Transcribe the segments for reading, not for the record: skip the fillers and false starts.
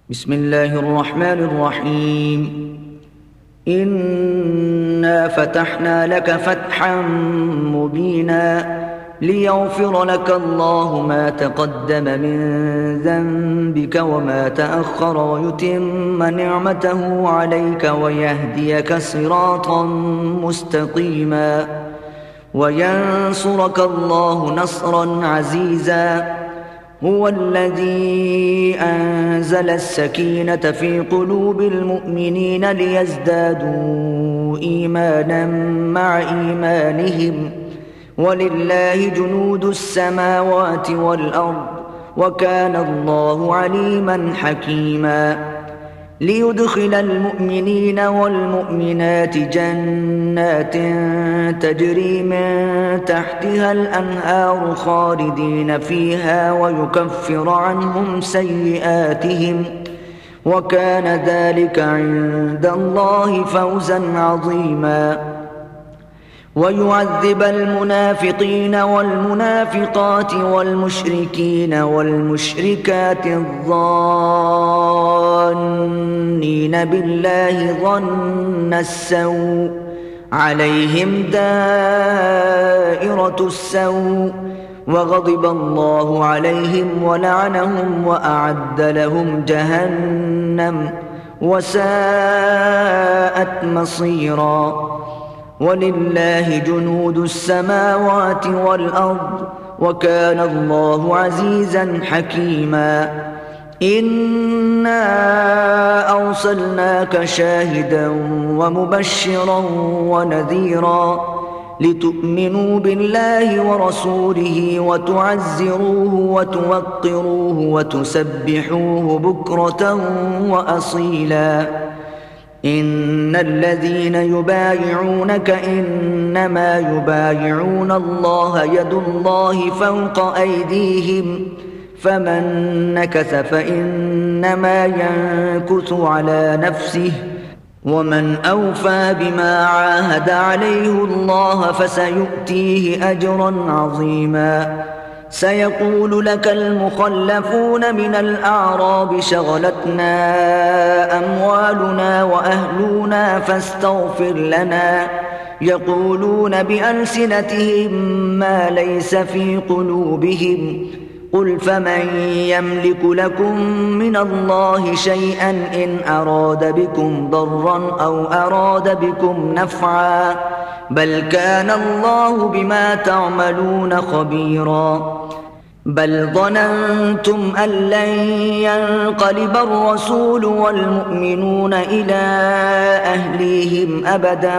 بسم الله الرحمن الرحيم. إنا فتحنا لك فتحا مبينا ليغفر لك الله ما تقدم من ذنبك وما تأخر ويتم نعمته عليك ويهديك صراطا مستقيما وينصرك الله نصرا عزيزا. هو الذي أنزل السكينة في قلوب المؤمنين ليزدادوا إيمانا مع إيمانهم ولله جنود السماوات والأرض وكان الله عليما حكيما. ليدخل المؤمنين والمؤمنات جنات تجري من تحتها الأنهار خالدين فيها ويكفر عنهم سيئاتهم وكان ذلك عند الله فوزا عظيما. ويعذب المنافقين والمنافقات والمشركين والمشركات الظانين بالله ظن السوء عليهم دائرة السوء وغضب الله عليهم ولعنهم وأعد لهم جهنم وساءت مصيرا. ولله جنود السماوات والأرض وكان الله عزيزا حكيما. إنا أرسلناك شاهدا ومبشرا ونذيرا لتؤمنوا بالله ورسوله وتعزروه وتوقروه وتسبحوه بكرة وأصيلا. إن الذين يبايعونك إنما يبايعون الله يد الله فوق أيديهم فمن نكث فإنما ينكث على نفسه ومن أوفى بما عاهد عليه الله فسيؤتيه أجرا عظيما. سيقول لك المخلفون من الأعراب شغلتنا أموالنا وأهلنا فاستغفر لنا يقولون بألسنتهم ما ليس في قلوبهم قل فمن يملك لكم من الله شيئا إن أراد بكم ضرا أو أراد بكم نفعا بل كان الله بما تعملون خبيرا. بل ظننتم أن لن ينقلب الرسول والمؤمنون إلى أهليهم أبدا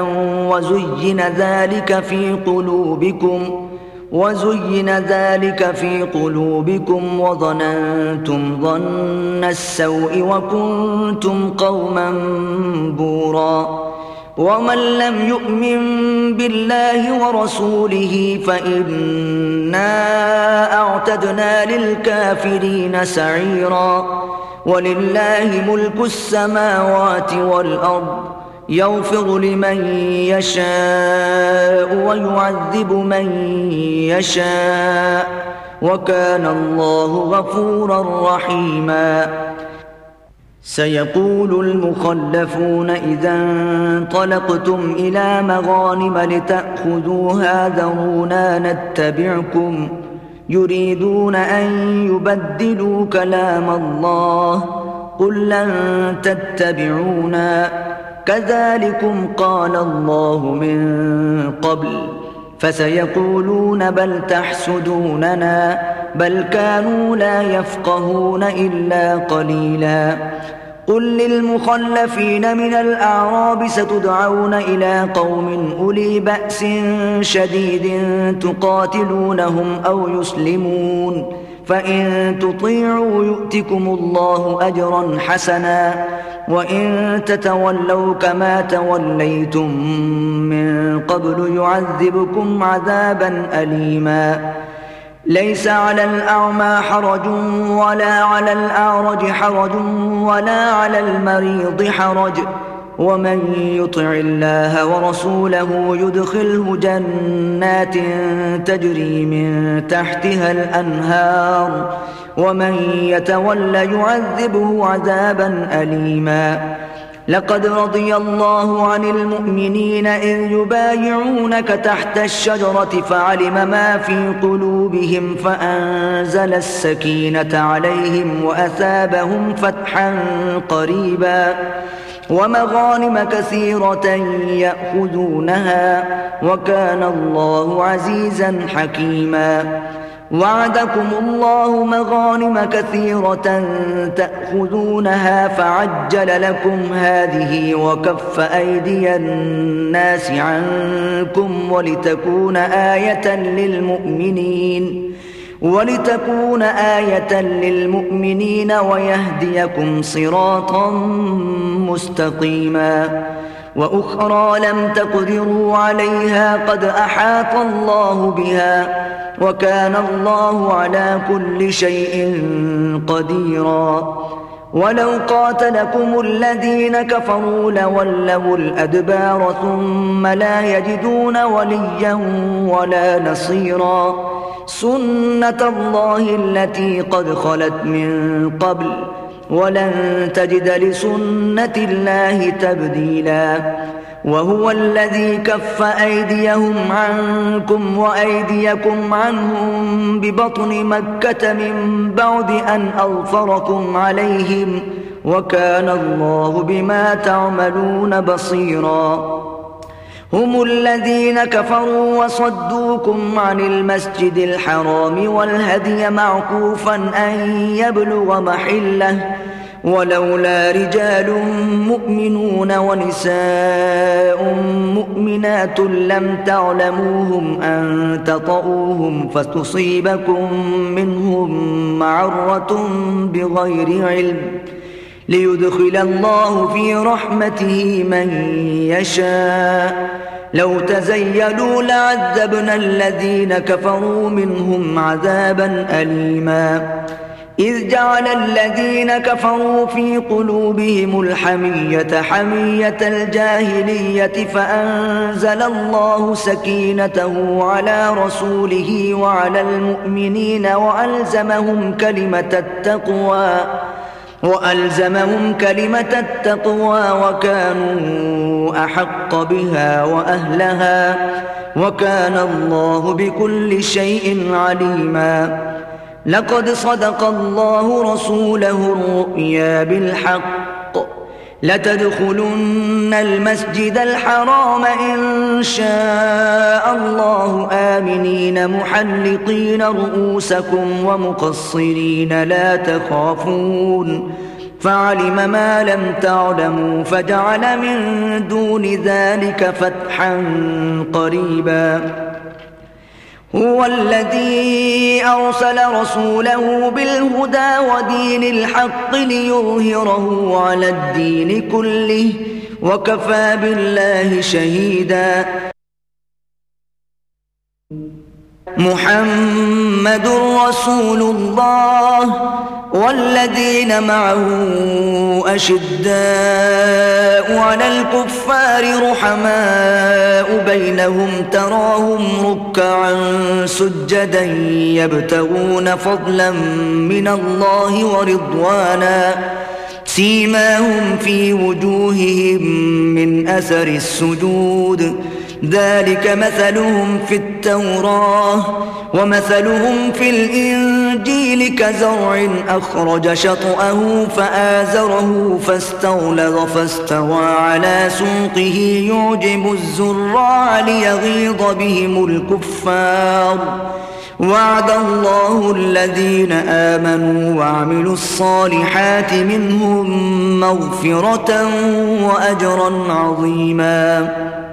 وزين ذلك في قلوبكم وظننتم ظن السوء وكنتم قوما بورا. ومن لم يؤمن بالله ورسوله فإنا أعتدنا للكافرين سعيرا. ولله ملك السماوات والأرض يغفر لمن يشاء ويعذب من يشاء وكان الله غفورا رحيما. سيقول المخلفون إذا انطلقتم إلى مغانم لتأخذوها ذرونا نتبعكم يريدون أن يبدلوا كلام الله قل لن تتبعونا كذلكم قال الله من قبل فسيقولون بل تحسدوننا بل كانوا لا يفقهون إلا قليلا. قل للمخلفين من الأعراب ستدعون إلى قوم أولي بأس شديد تقاتلونهم أو يسلمون فإن تطيعوا يؤتكم الله أجرا حسنا وإن تتولوا كما توليتم من قبل يعذبكم عذابا أليما. ليس على الأعمى حرج ولا على الأعرج حرج ولا على المريض حرج ومن يطع الله ورسوله يدخله جنات تجري من تحتها الأنهار ومن يتول يعذبه عذابا أليما. لقد رضي الله عن المؤمنين إذ يبايعونك تحت الشجرة فعلم ما في قلوبهم فأنزل السكينة عليهم وأثابهم فتحا قريبا ومغانم كثيرة يأخذونها وكان الله عزيزا حكيما. وعدكم الله مغانم كثيرة تأخذونها فعجل لكم هذه وكف أيدي الناس عنكم ولتكون آية للمؤمنين ويهديكم صراطا مستقيما. وأخرى لم تقدروا عليها قد أحاط الله بها وكان الله على كل شيء قديرا. ولو قاتلكم الذين كفروا لولوا الأدبار ثم لا يجدون وليا ولا نصيرا. سنة الله التي قد خلت من قبل ولن تجد لسنة الله تبديلا. وهو الذي كف أيديهم عنكم وأيديكم عنهم ببطن مكة من بعد أن أظفركم عليهم وكان الله بما تعملون بصيرا. هم الذين كفروا وصدوكم عن المسجد الحرام والهدي معكوفا أن يبلغ محله ولولا رجال مؤمنون ونساء مؤمنات لم تعلموهم أن تطؤوهم فتصيبكم منهم معرة بغير علم ليدخل الله في رحمته من يشاء. لو تزيلوا لعذبنا الذين كفروا منهم عذابا أليما. إذ جعل الذين كفروا في قلوبهم الحمية حمية الجاهلية فأنزل الله سكينته على رسوله وعلى المؤمنين وألزمهم كلمة التقوى وكانوا أحق بها وأهلها وكان الله بكل شيء عليما. لقد صدق الله رسوله الرؤيا بالحق لتدخلن المسجد الحرام إن شاء الله آمنين محلقين رؤوسكم ومقصرين لا تخافون فعلم ما لم تعلموا فجعل من دون ذلك فتحا قريبا. هو الذي أرسل رسوله بالهدى ودين الحق ليظهره على الدين كله وكفى بالله شهيدا. محمد رسول الله والذين معه أشداء على الكفار رحماء بينهم تراهم ركعا سجدا يبتغون فضلا من الله ورضوانا سيماهم في وجوههم من أثر السجود ذلك مثلهم في التوراة ومثلهم في الإنجيل كزرع أخرج شطأه فآزره فاستغلظ فاستوى على سوقه يعجب الزراع ليغيظ بهم الكفار. وعد الله الذين آمنوا وعملوا الصالحات منهم مغفرة وأجرا عظيما.